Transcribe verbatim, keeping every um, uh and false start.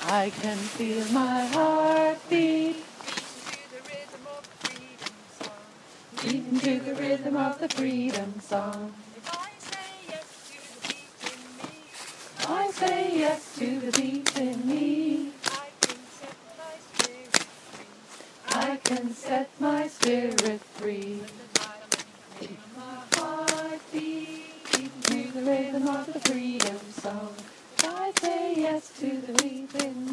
I can feel my heart beat, beating to the rhythm of the freedom song. If I say yes to the beat in me, I can set my spirit free. My heart beating to the rhythm of the freedom song. If I say yes to the beat in me,